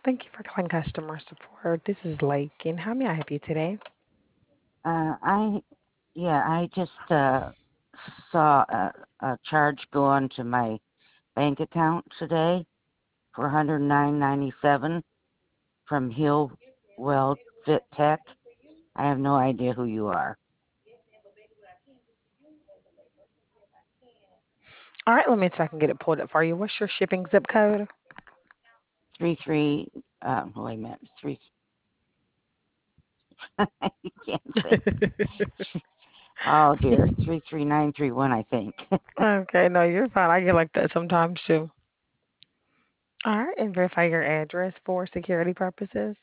Thank you for calling customer support. This is Lake, and how may I help you today? I yeah, I just saw a charge go onto my bank account today for 109.97 from Hillwell Fit Tech. I have no idea who you are. All right, let me see if I can get it pulled up for you. What's your shipping zip code? 33 wait a minute, three you can't say. Oh dear, 33931 I think. Okay, no, you're fine. I get like that sometimes too. All right, and verify your address for security purposes.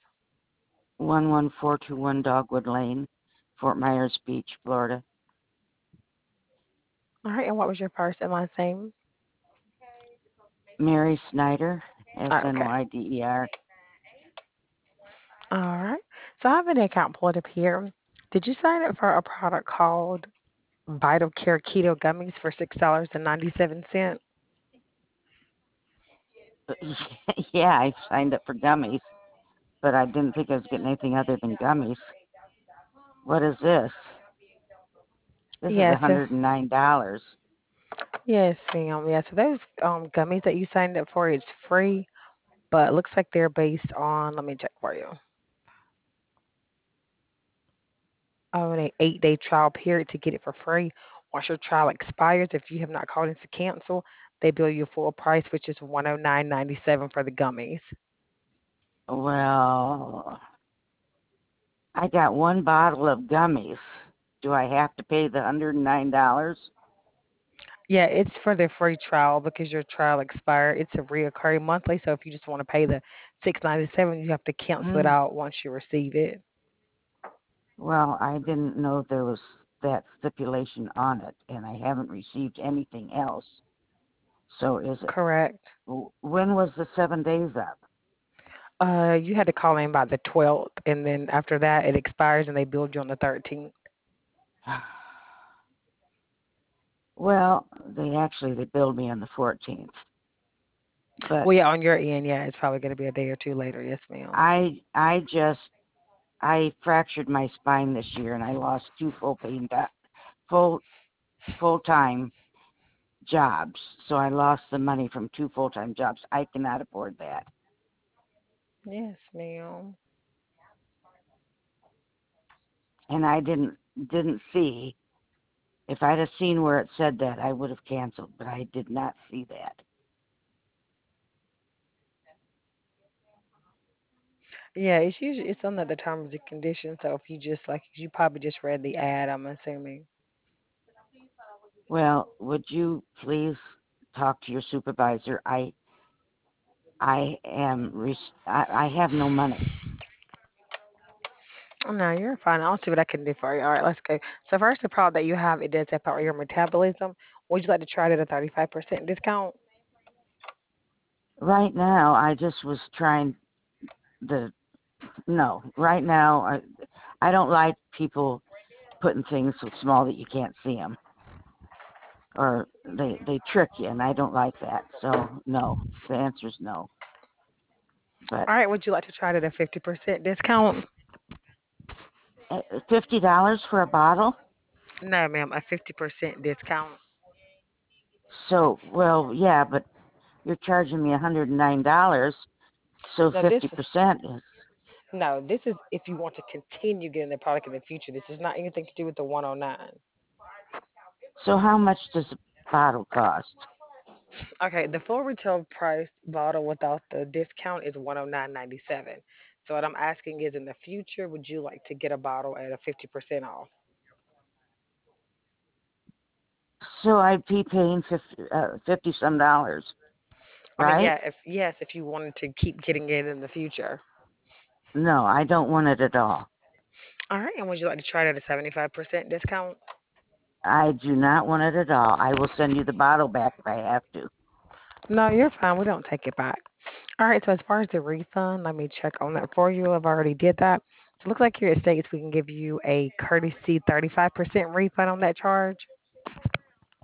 11421 Dogwood Lane, Fort Myers Beach, Florida. All right, and what was your first and last name? Mary Snyder, Okay. Snyder. All right. So I have an account pulled up here. Did you sign up for a product called Vital Care Keto Gummies for $6.97? Yeah, I signed up for gummies, but I didn't think I was getting anything other than gummies. What is this? This is Yes, $109. yes, ma'am. Yeah, so those gummies that you signed up for, it's free, but it looks like they're based on, let me check for you, on an 8-day trial period to get it for free. Once your trial expires, if you have not called in to cancel, they bill you full price, which is 109.97 for the gummies. Well, I got one bottle of gummies. Do I have to pay the $109? Yeah, it's for the free trial because your trial expired. It's a reoccurring monthly, so if you just want to pay the 6.97, you have to cancel it Mm. out once you receive it. Well, I didn't know there was that stipulation on it, and I haven't received anything else. So is it? Correct. When was the 7 days up? You had to call in by the 12th, and then after that, it expires, and they bill you on the 13th. Well, they billed me on the 14th, but Well, yeah, on your end, yeah, it's probably going to be a day or two later. Yes, ma'am. I fractured my spine this year and I lost two full full time jobs. So I lost the money from two full time jobs. I cannot afford that. Yes, ma'am. And I didn't see. If I'd have seen where it said that, I would have canceled, but I did not see that. Yeah, it's under the terms and conditions. So if you just like, you probably just read the ad, I'm assuming. Well, would you please talk to your supervisor? I have no money. Oh, no, you're fine. I'll see what I can do for you. All right, let's go. So first, the problem that you have, it does impact your metabolism. Would you like to try it at a 35% discount? Right now, I just was trying the no. Right now, I don't like people putting things so small that you can't see them, or they trick you, and I don't like that. So no, the answer is no. But All right, would you like to try it at a 50% discount? $50 for a bottle? No, ma'am, a 50% discount. So well, yeah, but you're charging me $109, so No, this 50% is. no, this is if you want to continue getting the product in the future. This is not anything to do with the 109. So how much does a bottle cost? Okay, the full retail price bottle without the discount is 109.97. So what I'm asking is, in the future, would you like to get a bottle at a 50% off? So I'd be paying 50 some dollars, I mean, right? yeah, if you wanted to keep getting it in the future. No, I don't want it at all. All right, and would you like to try it at a 75% discount? I do not want it at all. I will send you the bottle back if I have to. No, you're fine. We don't take it back. All right, so as far as the refund, let me check on that for you. I've already did that. So it looks like here at States we can give you a courtesy 35% refund on that charge.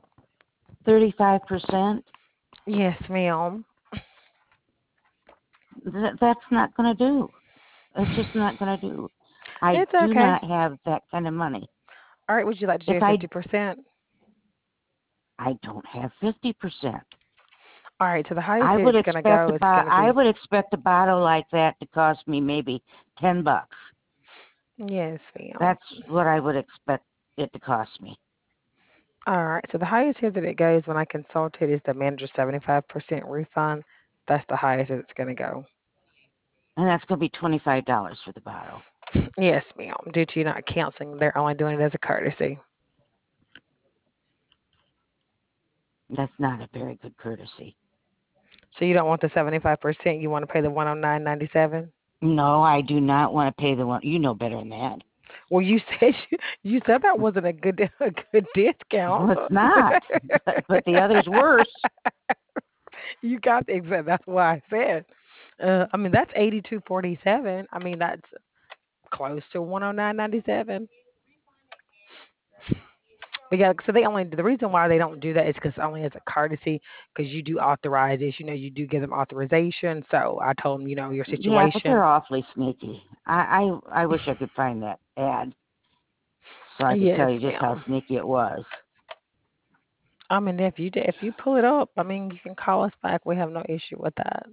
35%? Yes, ma'am. That's not going to do. It's just not going to do. I It's do okay. not have that kind of money. All right, would you like to do If I 50%? I don't have 50%. All right, so the highest here it's gonna go is gonna I be, would expect a bottle like that to cost me maybe $10. yes, ma'am. That's what I would expect it to cost me. All right, so the highest here that it goes when I consulted is the manager 75% refund. That's the highest that it's gonna go. And that's going to be $25 for the bottle. Yes, ma'am. Due to you not canceling, they're only doing it as a courtesy. That's not a very good courtesy. So you don't want the 75%, you want to pay the 109.97? No, I do not want to pay the one. You know better than that. Well, you said you said that wasn't a good a good discount. Well, it's not, but the other's worse. You got the exact. That's why I said. I mean, that's 82.47. I mean, that's close to 109.97. But yeah, so they only the reason why they don't do that is because only as a courtesy, because you do authorize this. You do give them authorization. So I told them, your Yeah, but situation. they're awfully sneaky. I wish I could find that ad so I could tell you Yes, just how ma'am. sneaky it was. I mean, if you pull it up, I mean, you can call us back. We have no issue with that.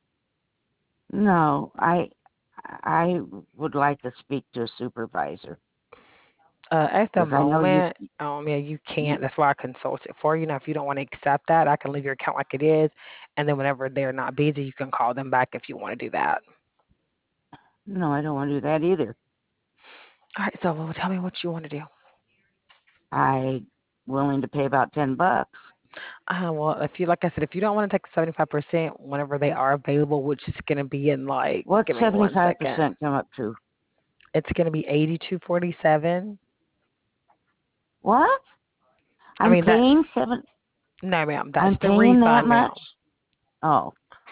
No, I would like to speak to a supervisor At the because I know you, moment, yeah, you you. can't. That's why I consult it for you. Now, if you don't want to accept that, I can leave your account like it is, and then whenever they're not busy, you can call them back if you want to do that. No, I don't want to do that either. All right. So, well, tell me what you want to do. I willing to pay about $10. Well, if you like I said, if you don't want to take the 75%, whenever they are available, which is going to be in like, What's give me seventy one five second. percent come up to? It's going to be 82.47. What? I I'm mean that. paying seven. No, ma'am. I'm That's the paying that refund, ma'am. much. Oh,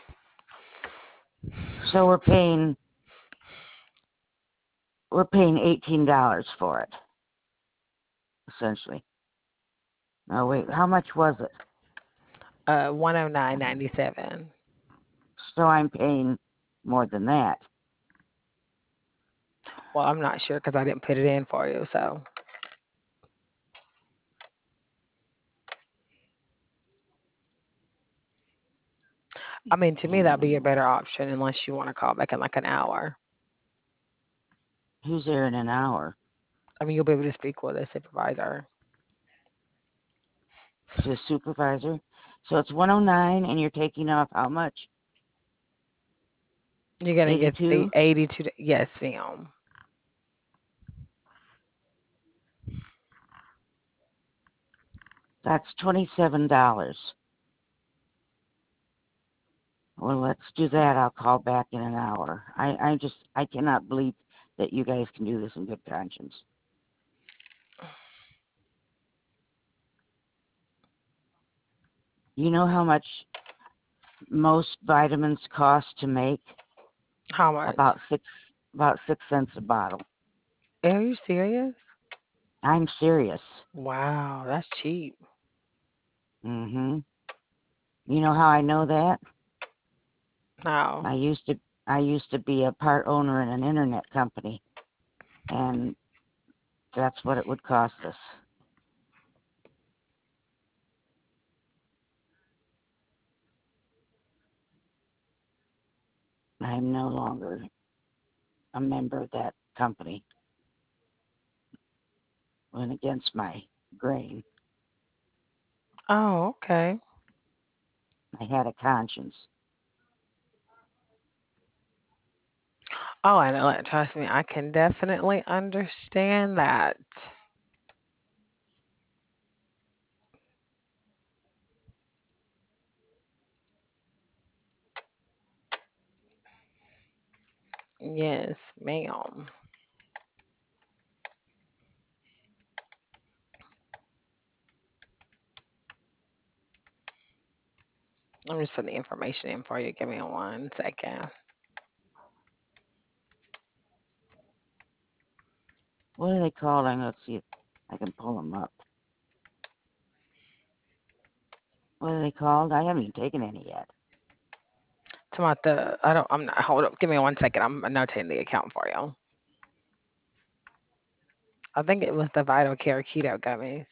so we're paying $18 for it essentially. Oh wait, how much was it? 109.97. So I'm paying more than that. Well, I'm not sure because I didn't put it in for you. So, I mean, to me, that'd be a better option unless you want to call back in like an hour. Who's there in an hour? I mean, you'll be able to speak with a supervisor. To a supervisor. So it's 109 and you're taking off how much? You're gonna get the 82? 82. Yes, ma'am. That's $27. Well, let's do that. I'll call back in an hour. I cannot believe that you guys can do this in good conscience. You know how much most vitamins cost to make? How much? About 6 cents a bottle. Are you serious? I'm serious. Wow, that's cheap. Mm-hmm. You know how I know that? No. I used to I used to be a part owner in an internet company, and that's what it would cost us. I'm no longer a member of that company. Went against my grain. Oh, okay. I had a conscience. Oh, I know. Like, trust me, I can definitely understand that. Yes, ma'am. I'm just putting the information in for you. Give me one second. What are they calling? Let's see if I can pull them up. What are they called? I haven't even taken any yet. To my the I don't I'm not hold up. Give me 1 second. I'm notating the account for you. I think it was the Vital Care Keto gummies.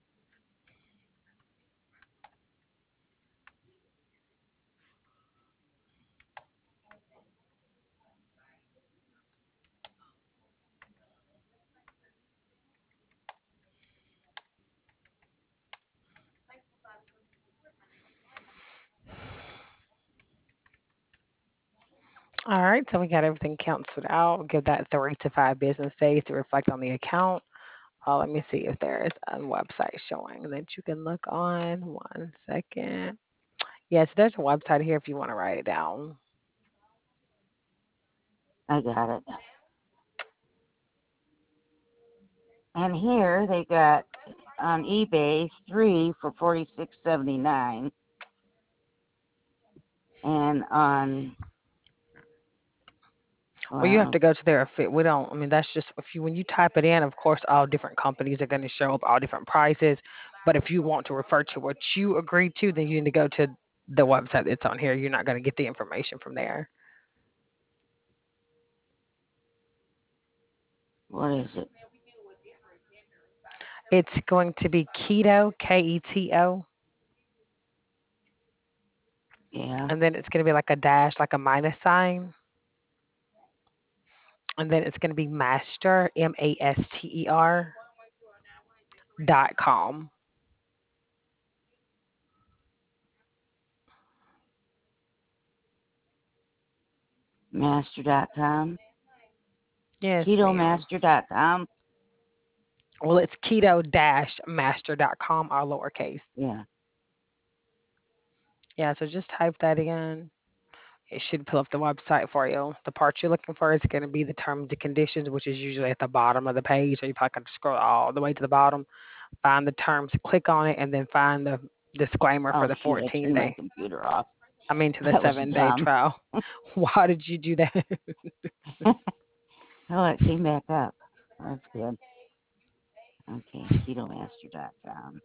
All right, so we got everything canceled out. Give that 3 to 5 business days to reflect on the account. Let me see if there is a website showing that you can look on. 1 second. Yes, there's a website here if you want to write it down. I got it. And here they got on eBay 3 for $46.79, and on Well, you have well, to go to their fit. We don't. I mean, that's just if you when you type it in. Of course, all different companies are going to show up all different prices. But if you want to refer to what you agreed to, then you need to go to the website that's on here. You're not going to get the information from there. what is it? It's going to be keto, KETO, Yeah, and then it's going to be like a dash, like a minus sign, and then it's going to be master, MASTER .com. master.com, Yes, ma'am. ketomaster.com. Well, it's keto-master.com, all lowercase. Yeah. Yeah, so just type that in. It should pull up the website for you. The part you're looking for is going to be the terms and conditions, which is usually at the bottom of the page. So you probably got to scroll all the way to the bottom, find the terms, click on it, and then find the disclaimer for Oh the shoot, I 14 turned my day. computer off. I mean, to the That was 7 day dumb. trial. Why did you do that? Oh, it came back up. That's good. Okay, ketomaster.com.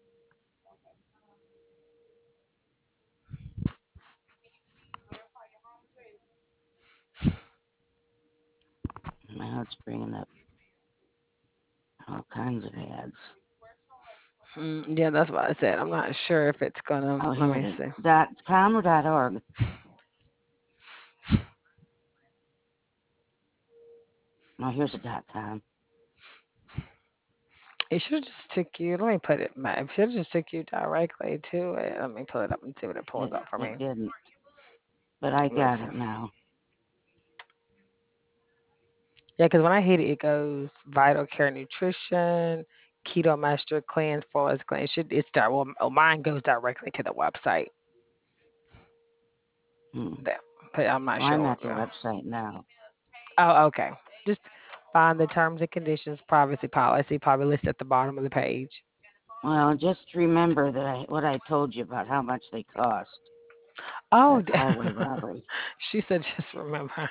Now it's bringing up all kinds of ads. Yeah, that's what I said. I'm not sure if it's gonna. Oh, Let here it me is. see. .com or .org? Oh, here's a .com. It should have just took you. Let me put it. It should have just took you directly to it. Let me pull it up and see what it pulls It up for it me. didn't, but I got Listen. it now. Yeah, because when I hit it, it goes Vital Care Nutrition, Keto Master Cleanse, Flawless Cleanse. It start well, mine goes directly to the website. Hmm. That, but I'm not Well, I'm sure. at the website now. Oh, okay. Just find the terms and conditions, privacy policy, probably listed at the bottom of the page. Well, just remember that what I told you about how much they cost. Oh, That's highway robbery. she said, just remember.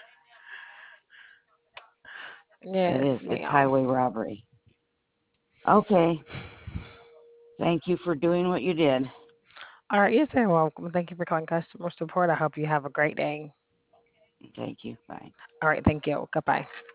It Yes, is. It's ma'am. highway robbery. Okay. Thank you for doing what you did. All right, you're very welcome. Thank you for calling customer support. I hope you have a great day. Thank you. Bye. All right, thank you. Goodbye.